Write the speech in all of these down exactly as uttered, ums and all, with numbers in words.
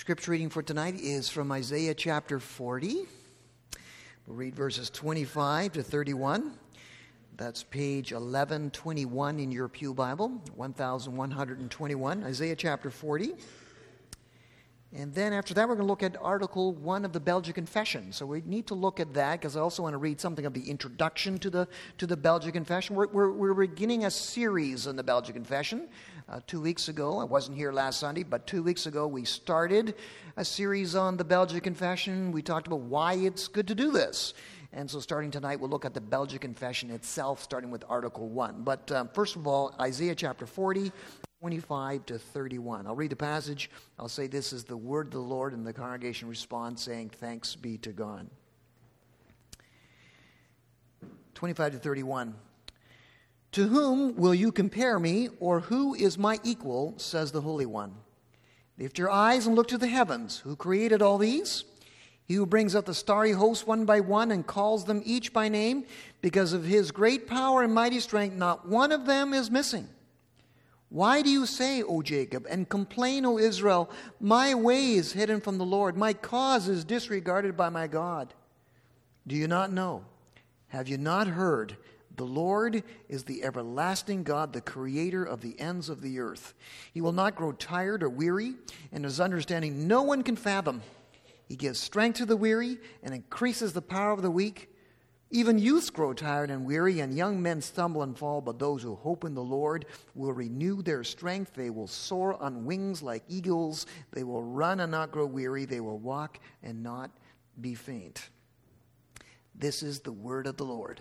Scripture reading for tonight is from Isaiah chapter forty. We'll read verses twenty-five to thirty-one. That's page eleven twenty-one in your Pew Bible, eleven twenty-one, Isaiah chapter forty. And then after that, we're going to look at Article one of the Belgic Confession. So we need to look at that because I also want to read something of the introduction to the to the Belgic Confession. We're, we're, we're beginning a series on the Belgic Confession. Uh, two weeks ago, I wasn't here last Sunday, but two weeks ago we started a series on the Belgic Confession. We talked about why it's good to do this. And so starting tonight, we'll look at the Belgic Confession itself, starting with Article one. But um, first of all, Isaiah chapter forty, twenty-five to thirty-one. I'll read the passage. I'll say this is the word of the Lord, and the congregation responds saying, "Thanks be to God." twenty-five to thirty-one. "To whom will you compare me, or who is my equal, says the Holy One? Lift your eyes and look to the heavens. Who created all these? He who brings out the starry host one by one and calls them each by name, because of his great power and mighty strength, not one of them is missing. Why do you say, O Jacob, and complain, O Israel, my way is hidden from the Lord, my cause is disregarded by my God? Do you not know? Have you not heard? The Lord is the everlasting God, the creator of the ends of the earth. He will not grow tired or weary, and his understanding no one can fathom. He gives strength to the weary and increases the power of the weak. Even youths grow tired and weary, and young men stumble and fall, but those who hope in the Lord will renew their strength. They will soar on wings like eagles. They will run and not grow weary. They will walk and not be faint." This is the word of the Lord.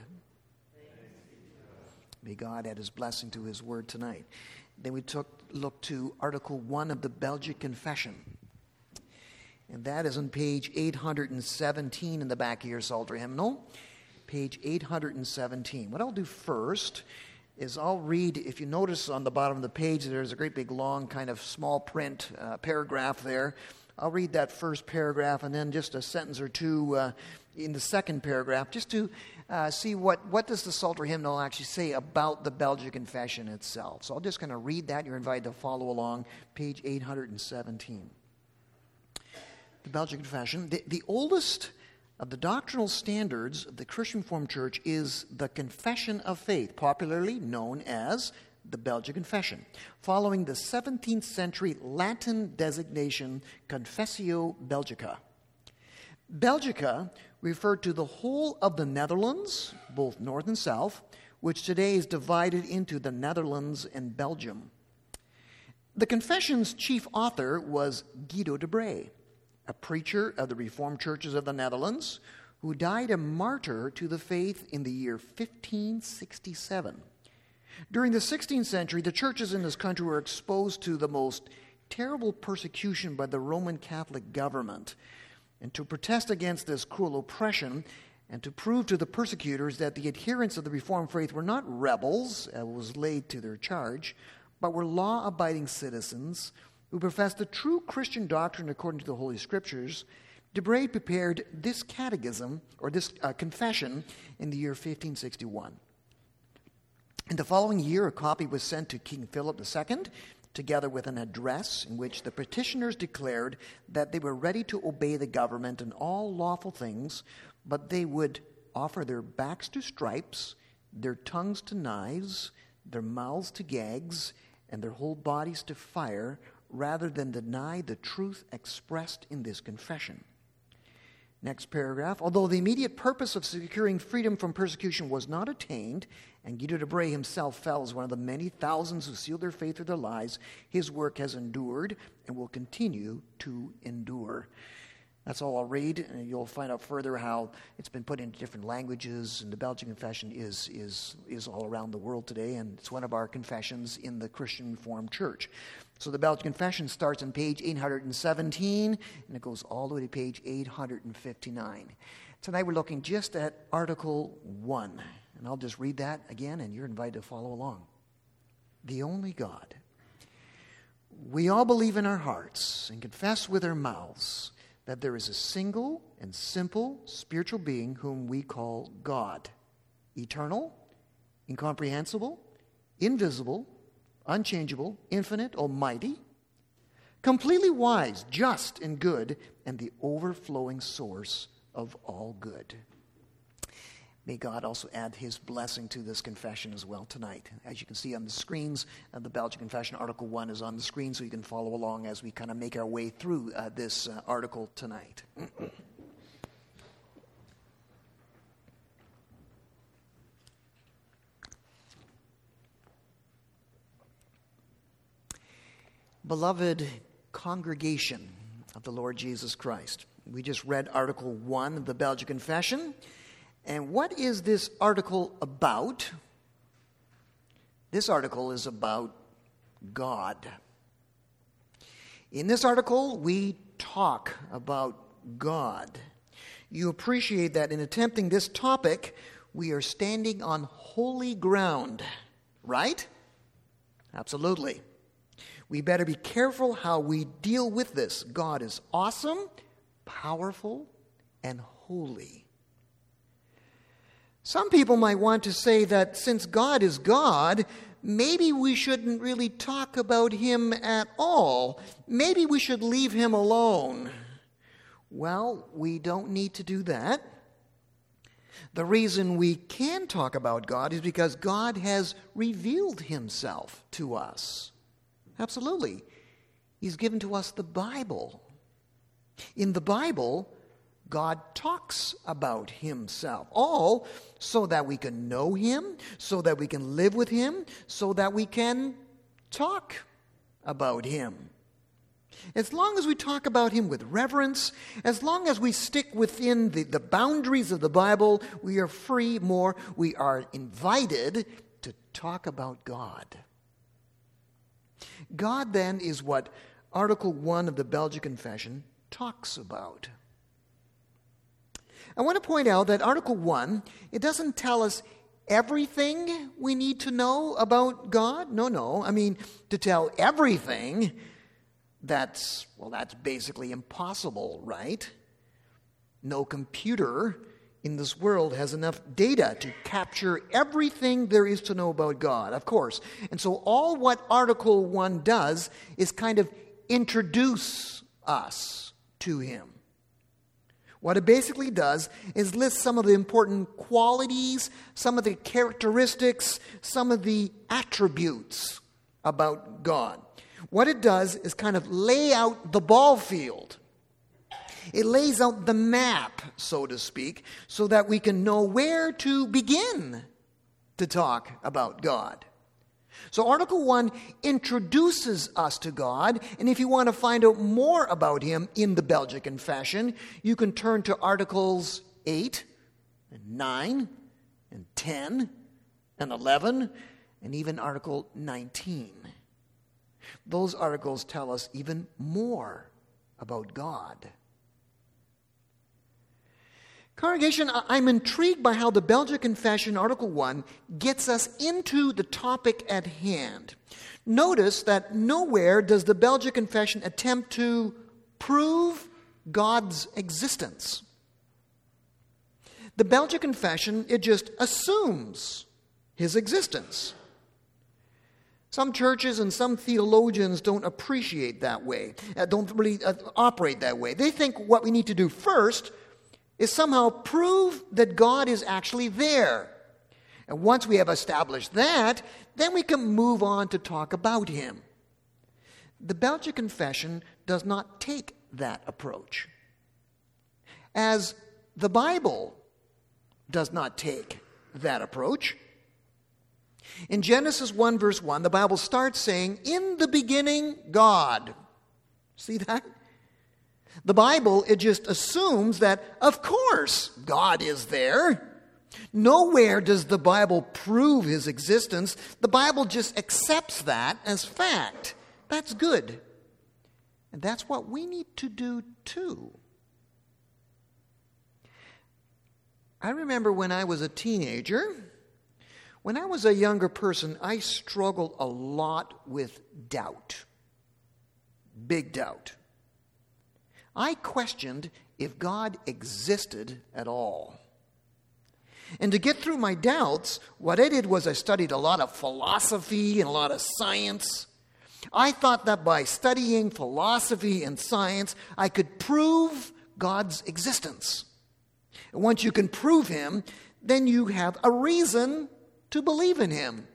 May God add his blessing to his word tonight. Then we took look to Article one of the Belgic Confession. And that is on page eight hundred seventeen in the back of your Psalter hymnal. Page eight hundred seventeen. What I'll do first is I'll read, if you notice on the bottom of the page, there's a great big long kind of small print uh, paragraph there. I'll read that first paragraph and then just a sentence or two uh, in the second paragraph, just to uh, see what, what does the Psalter hymnal actually say about the Belgic Confession itself. So I'll just kind of read that. You're invited to follow along, page eight hundred seventeen. The Belgic Confession. The, the oldest of the doctrinal standards of the Christian Reformed Church is the Confession of Faith, popularly known as the Belgic Confession, following the seventeenth century Latin designation Confessio Belgica. Belgica referred to the whole of the Netherlands, both north and south, which today is divided into the Netherlands and Belgium. The Confession's chief author was Guido de Brès, a preacher of the Reformed churches of the Netherlands, who died a martyr to the faith in the year fifteen sixty-seven. During the sixteenth century, the churches in this country were exposed to the most terrible persecution by the Roman Catholic government. And to protest against this cruel oppression and to prove to the persecutors that the adherents of the Reformed faith were not rebels, as was laid to their charge, but were law-abiding citizens who professed the true Christian doctrine according to the Holy Scriptures, de Brès prepared this catechism, or this uh, confession, in the year fifteen sixty-one. In the following year, a copy was sent to King Philip the Second, together with an address in which the petitioners declared that they were ready to obey the government in all lawful things, but they would offer their backs to stripes, their tongues to knives, their mouths to gags, and their whole bodies to fire, rather than deny the truth expressed in this confession. Next paragraph. Although the immediate purpose of securing freedom from persecution was not attained, and Guido de Brès himself fell as one of the many thousands who sealed their faith with their lives, his work has endured and will continue to endure. That's all I'll read, and you'll find out further how it's been put into different languages, and the Belgian Confession is, is, is all around the world today, and it's one of our confessions in the Christian Reformed Church. So the Belgian Confession starts on page eight hundred seventeen, and it goes all the way to page eight hundred fifty-nine. Tonight we're looking just at Article one, and I'll just read that again, and you're invited to follow along. The only God. We all believe in our hearts and confess with our mouths that there is a single and simple spiritual being whom we call God, eternal, incomprehensible, invisible, unchangeable, infinite, almighty, completely wise, just, and good, and the overflowing source of all good. May God also add his blessing to this confession as well tonight. As you can see on the screens, uh, the Belgian Confession, Article one is on the screen, so you can follow along as we kind of make our way through uh, this uh, article tonight. Beloved congregation of the Lord Jesus Christ, we just read Article one of the Belgian Confession. And what is this article about? This article is about God. In this article, we talk about God. You appreciate that in attempting this topic, we are standing on holy ground, right? Absolutely. We better be careful how we deal with this. God is awesome, powerful, and holy. Some people might want to say that since God is God, maybe we shouldn't really talk about him at all. Maybe we should leave him alone. Well, we don't need to do that. The reason we can talk about God is because God has revealed himself to us. Absolutely. He's given to us the Bible. In the Bible, God talks about himself, all so that we can know him, so that we can live with him, so that we can talk about him. As long as we talk about him with reverence, as long as we stick within the, the boundaries of the Bible, we are free more. We are invited to talk about God. God, then, is what Article one of the Belgian Confession talks about. I want to point out that Article one, it doesn't tell us everything we need to know about God. No, no. I mean, to tell everything, that's, well, that's basically impossible, right? No computer in this world has enough data to capture everything there is to know about God, of course. And so all what Article one does is kind of introduce us to him. What it basically does is list some of the important qualities, some of the characteristics, some of the attributes about God. What it does is kind of lay out the ball field. It lays out the map, so to speak, so that we can know where to begin to talk about God. So Article one introduces us to God, and if you want to find out more about him in the Belgian Confession, you can turn to Articles eight, and nine, and ten, and eleven, and even Article nineteen. Those articles tell us even more about God. Congregation, I'm intrigued by how the Belgian Confession, Article one, gets us into the topic at hand. Notice that nowhere does the Belgian Confession attempt to prove God's existence. The Belgian Confession, it just assumes his existence. Some churches and some theologians don't appreciate that way, uh, don't really uh, operate that way. They think what we need to do first is somehow prove that God is actually there. And once we have established that, then we can move on to talk about him. The Belgian Confession does not take that approach, as the Bible does not take that approach. In Genesis one, verse one, the Bible starts saying, "In the beginning, God." See that? The Bible, it just assumes that, of course, God is there. Nowhere does the Bible prove his existence. The Bible just accepts that as fact. That's good. And that's what we need to do too. I remember when I was a teenager, when I was a younger person, I struggled a lot with doubt. Big doubt. I questioned if God existed at all. And to get through my doubts, what I did was I studied a lot of philosophy and a lot of science. I thought that by studying philosophy and science, I could prove God's existence. And once you can prove him, then you have a reason to believe in him.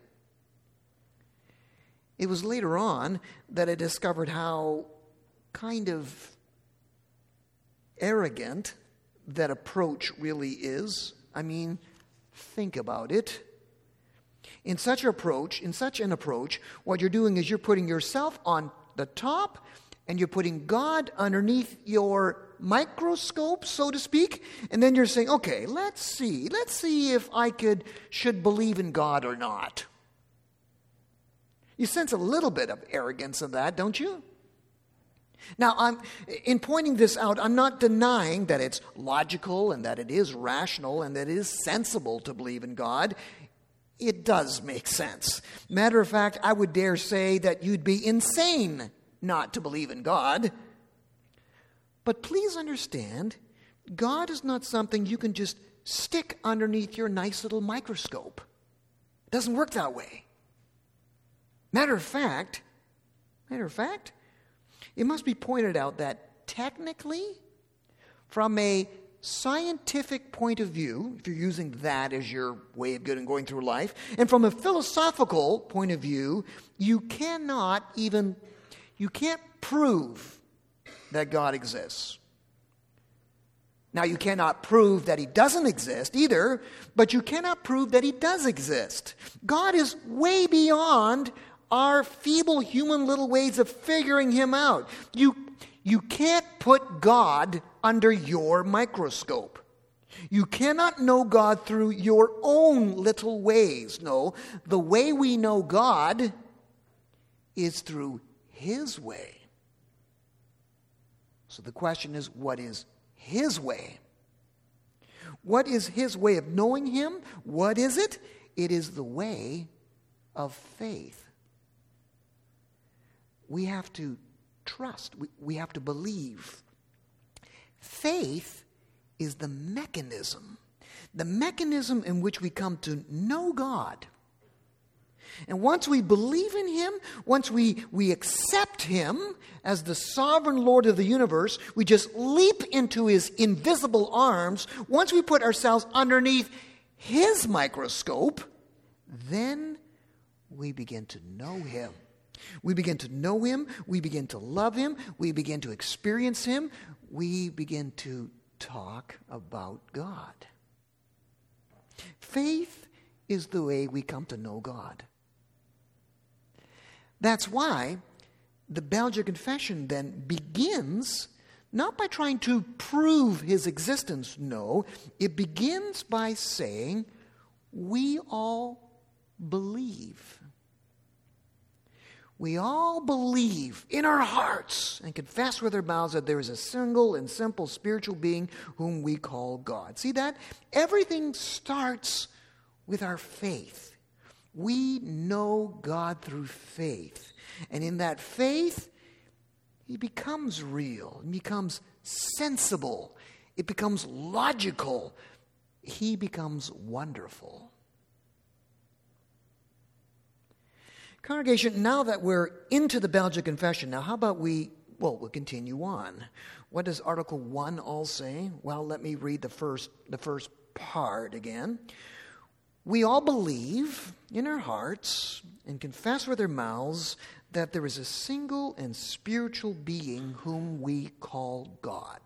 It was later on that I discovered how kind of arrogant that approach really is. I mean, think about it. In such an approach, in such an approach, what you're doing is you're putting yourself on the top and you're putting God underneath your microscope, so to speak, and then you're saying, okay, let's see, let's see if I could should believe in God or not. You sense a little bit of arrogance in that, don't you? Now, I'm, in pointing this out, I'm not denying that it's logical and that it is rational and that it is sensible to believe in God. It does make sense. Matter of fact, I would dare say that you'd be insane not to believe in God. But please understand, God is not something you can just stick underneath your nice little microscope. It doesn't work that way. Matter of fact, matter of fact, it must be pointed out that technically, from a scientific point of view, if you're using that as your way of going through life, and from a philosophical point of view, you cannot even, you can't prove that God exists. Now, you cannot prove that he doesn't exist either, but you cannot prove that he does exist. God is way beyond our feeble human little ways of figuring him out. You, you can't put God under your microscope. You cannot know God through your own little ways. No, the way we know God is through his way. So the question is, what is his way? What is his way of knowing him? What is it? It is the way of faith. We have to trust. We, we have to believe. Faith is the mechanism, the mechanism in which we come to know God. And once we believe in him, once we, we accept him as the sovereign Lord of the universe, we just leap into his invisible arms. Once we put ourselves underneath his microscope, then we begin to know him. We begin to know him. We begin to love him. We begin to experience him. We begin to talk about God. Faith is the way we come to know God. That's why the Belgian Confession then begins not by trying to prove his existence. No, it begins by saying, we all believe. We all believe in our hearts and confess with our mouths that there is a single and simple spiritual being whom we call God. See that? Everything starts with our faith. We know God through faith. And in that faith, he becomes real. He becomes sensible. It becomes logical. He becomes wonderful. Congregation, now that we're into the Belgian Confession, now how about we, well, we'll continue on. What does Article one all say? Well, let me read the first, the first part again. We all believe in our hearts and confess with our mouths that there is a single and spiritual being whom we call God.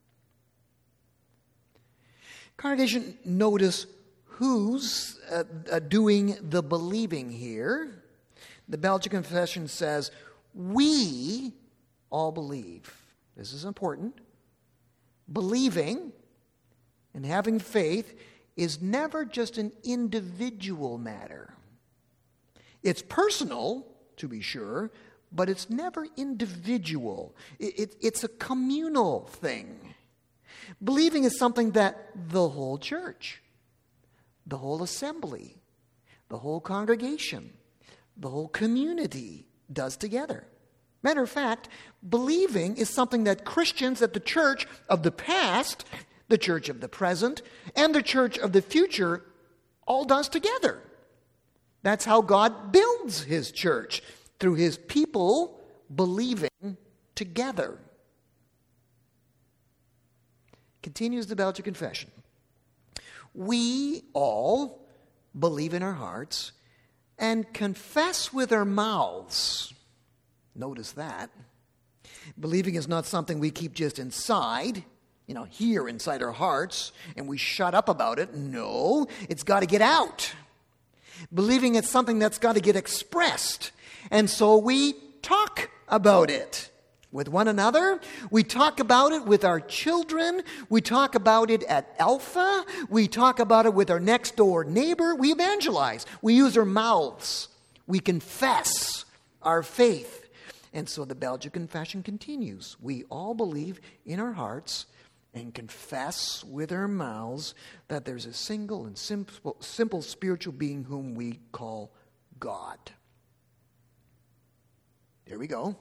Congregation, notice who's uh, uh, doing the believing here. The Belgian Confession says, we all believe. This is important. Believing and having faith is never just an individual matter. It's personal, to be sure, but it's never individual. It, it, it's a communal thing. Believing is something that the whole church, the whole assembly, the whole congregation, the whole community does together. Matter of fact, believing is something that Christians at the church of the past, the church of the present, and the church of the future all does together. That's how God builds his church. through his people believing together. Continues the Belgic Confession. We all believe in our hearts and confess with our mouths. Notice that. Believing is not something we keep just inside, you know, here inside our hearts, and we shut up about it. No, it's got to get out. Believing it's something that's got to get expressed. And so we talk about it with one another. We talk about it with our children. We talk about it at Alpha. We talk about it with our next door neighbor. We evangelize. We use our mouths. We confess our faith. And so the Belgic Confession continues. We all believe in our hearts and confess with our mouths that there's a single and simple, simple spiritual being whom we call God. There we go.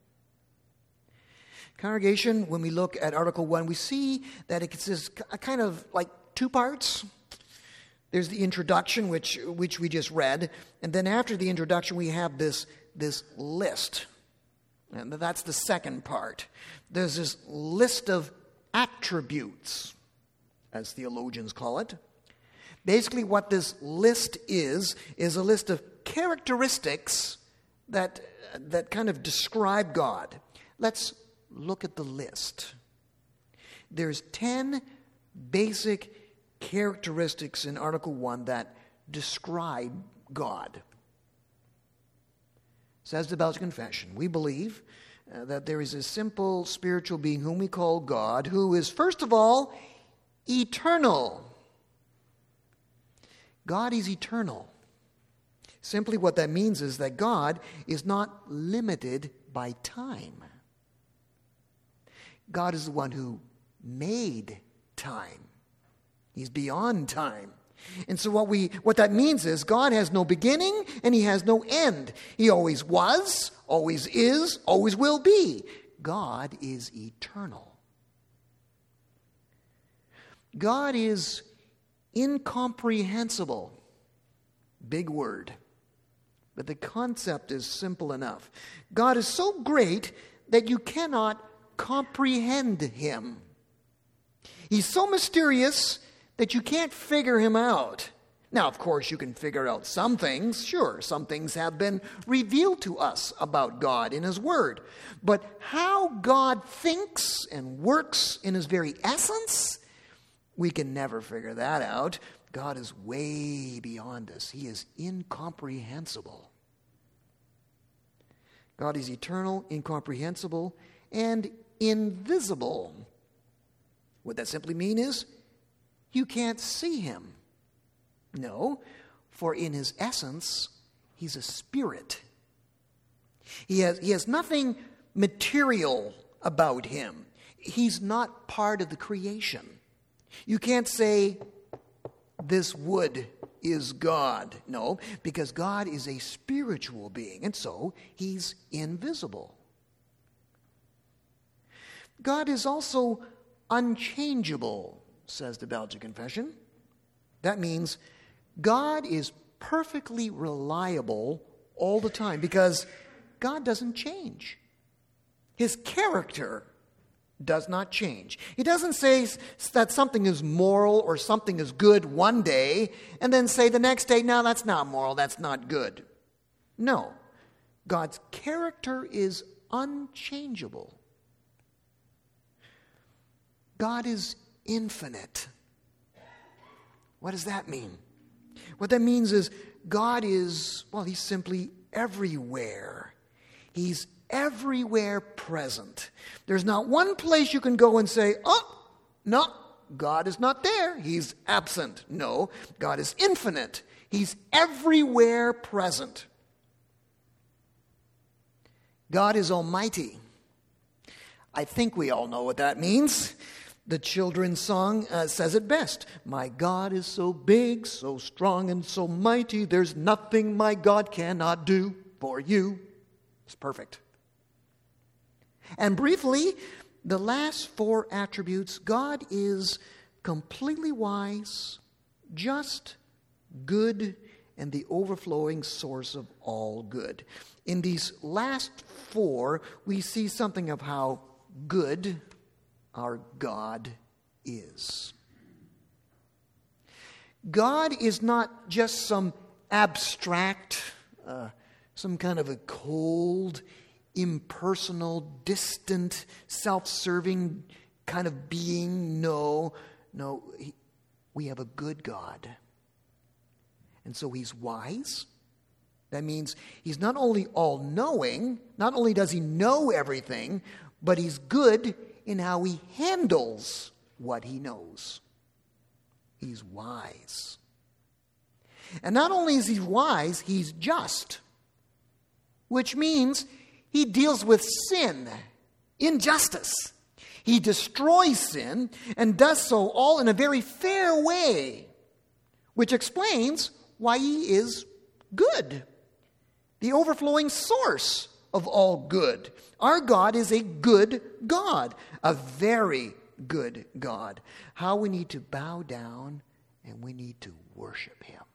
Congregation, when we look at Article one, we see that it consists of kind of like two parts. There's the introduction, which which we just read, and then after the introduction, we have this, this list. And that's the second part. There's this list of attributes, as theologians call it. Basically, what this list is, is a list of characteristics that, that kind of describe God. Let's look at the list. There's ten basic characteristics in Article one that describe God. Says the Belgic Confession, we believe uh, that there is a simple spiritual being whom we call God, who is, first of all, eternal. God is eternal. Simply what that means is that God is not limited by time. God is the one who made time. He's beyond time. And so what we what that means is God has no beginning and he has no end. He always was, always is, always will be. God is eternal. God is incomprehensible. Big word. But the concept is simple enough. God is so great that you cannot comprehend him. He's so mysterious that you can't figure him out. Now, of course, you can figure out some things. Sure, some things have been revealed to us about God in his word. But how God thinks and works in his very essence, we can never figure that out. God is way beyond us. He is incomprehensible. God is eternal, incomprehensible, and invisible. What that simply means is, you can't see him. No, for in his essence, he's a spirit. He has, he has nothing material about him. He's not part of the creation. You can't say, this wood is God. No, because God is a spiritual being, and so he's invisible. God is also unchangeable, says the Belgic Confession. That means God is perfectly reliable all the time because God doesn't change. His character does not change. He doesn't say that something is moral or something is good one day and then say the next day, no, that's not moral, that's not good. No. God's character is unchangeable. God is infinite. What does that mean? What that means is God is, well, he's simply everywhere. He's everywhere present. There's not one place you can go and say, oh, no, God is not there. He's absent. No, God is infinite. He's everywhere present. God is almighty. I think we all know what that means. The children's song uh, says it best. My God is so big, so strong, and so mighty, there's nothing my God cannot do for you. It's perfect. And briefly, the last four attributes, God is completely wise, just, good, and the overflowing source of all good. In these last four, we see something of how good our God is. God is not just some abstract, uh, some kind of a cold, impersonal, distant, self-serving kind of being. No, no, he, we have a good God. And so he's wise. That means he's not only all-knowing, not only does he know everything, but he's good in how he handles what he knows. He's wise. And not only is he wise, he's just, which means he deals with sin, injustice. He destroys sin and does so all in a very fair way, which explains why he is good, the overflowing source of all good. Our God is a good God, a very good God. How we need to bow down and we need to worship him.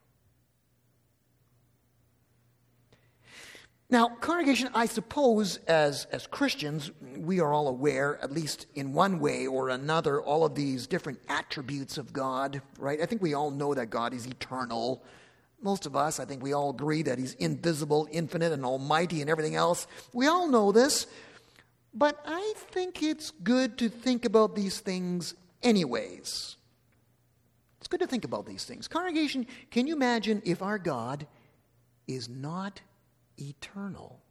Now, congregation, I suppose as, as Christians, we are all aware, at least in one way or another, all of these different attributes of God, right? I think we all know that God is eternal. Most of us, I think we all agree that he's invisible, infinite, and almighty and everything else. We all know this, but I think it's good to think about these things anyways. It's good to think about these things. Congregation, can you imagine if our God is not eternal?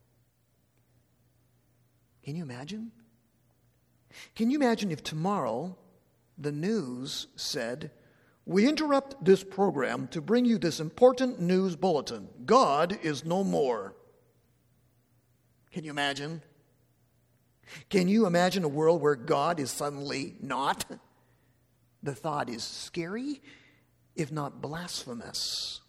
Can you imagine? Can you imagine if tomorrow the news said, "We interrupt this program to bring you this important news bulletin. God is no more." Can you imagine? Can you imagine a world where God is suddenly not? The thought is scary, if not blasphemous.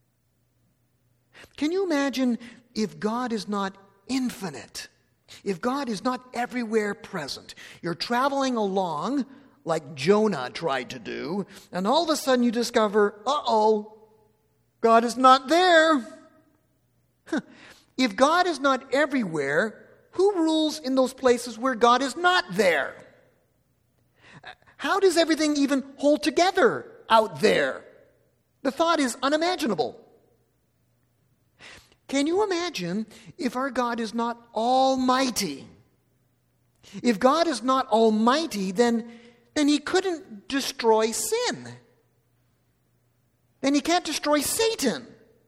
Can you imagine if God is not infinite? If God is not everywhere present? You're traveling along like Jonah tried to do, and all of a sudden you discover, uh-oh, God is not there. If God is not everywhere, who rules in those places where God is not there? How does everything even hold together out there? The thought is unimaginable. Can you imagine if our God is not almighty? If God is not almighty, then, then he couldn't destroy sin. Then he can't destroy Satan.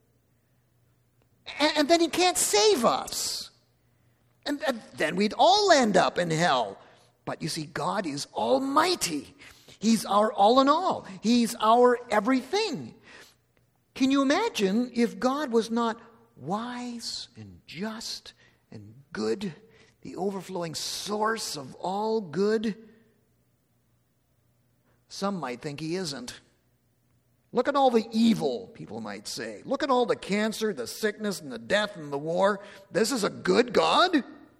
And, and then he can't save us. And, and then we'd all end up in hell. But you see, God is almighty. He's our all in all. He's our everything. Can you imagine if God was not wise and just and good, the overflowing source of all good? Some might think he isn't. Look at all the evil, people might say. Look at all the cancer, the sickness, and the death, and the war. This is a good God?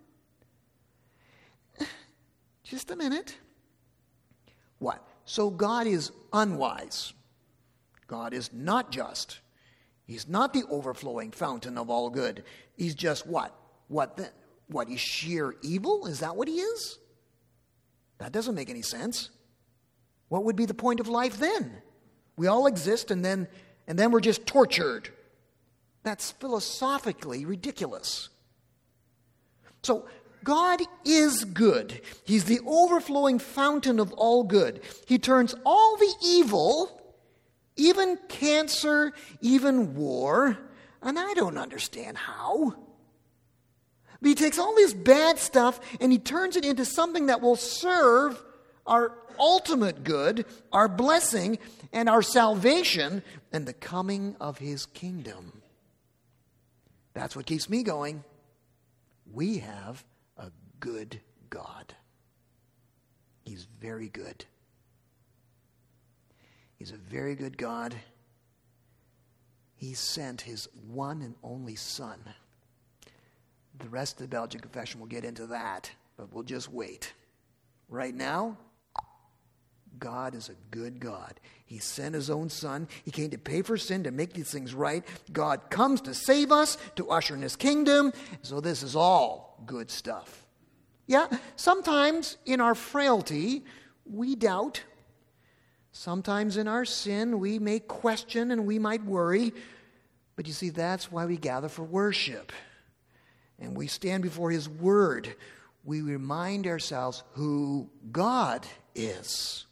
Just a minute. What? So God is unwise. God is not just. He's not the overflowing fountain of all good. He's just what? What then? What, he's sheer evil? Is that what he is? That doesn't make any sense. What would be the point of life then? We all exist and then and then we're just tortured. That's philosophically ridiculous. So God is good. He's the overflowing fountain of all good. He turns all the evil, even cancer, even war, and I don't understand how. But he takes all this bad stuff and he turns it into something that will serve our ultimate good, our blessing, and our salvation, and the coming of his kingdom. That's what keeps me going. We have a good God. He's very good. He's a very good God. He sent his one and only Son. The rest of the Belgian Confession will get into that, but we'll just wait. Right now, God is a good God. He sent his own son. He came to pay for sin, to make these things right. God comes to save us, to usher in his kingdom. So this is all good stuff. Yeah, sometimes in our frailty, we doubt. Sometimes in our sin, we may question and we might worry. But you see, that's why we gather for worship. And we stand before his word. We remind ourselves who God is.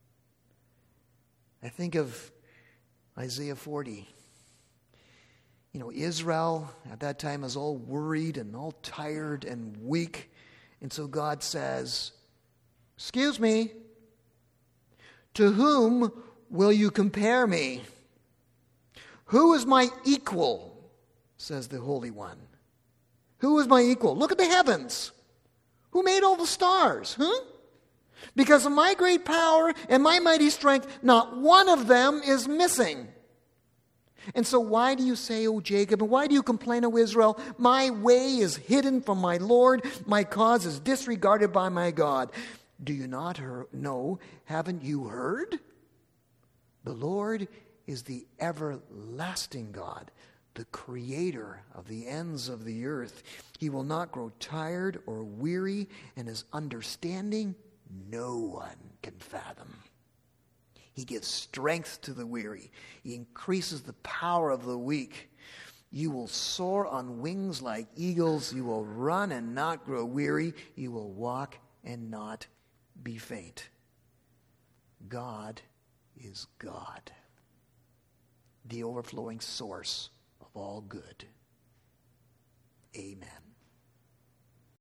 I think of Isaiah forty. You know, Israel at that time is all worried and all tired and weak. And so God says, excuse me, to whom will you compare me? Who is my equal, says the Holy One. Who is my equal? Look at the heavens. Who made all the stars? Huh? Because of my great power and my mighty strength, not one of them is missing. And so why do you say, O Jacob, and why do you complain, O Israel? My way is hidden from my Lord. My cause is disregarded by my God. Do you not hear, know? Haven't you heard? The Lord is the everlasting God, the creator of the ends of the earth. He will not grow tired or weary, and his understanding no one can fathom. He gives strength to the weary. He increases the power of the weak. You will soar on wings like eagles. You will run and not grow weary. You will walk and not be faint. God is God, the overflowing source of all good. Amen.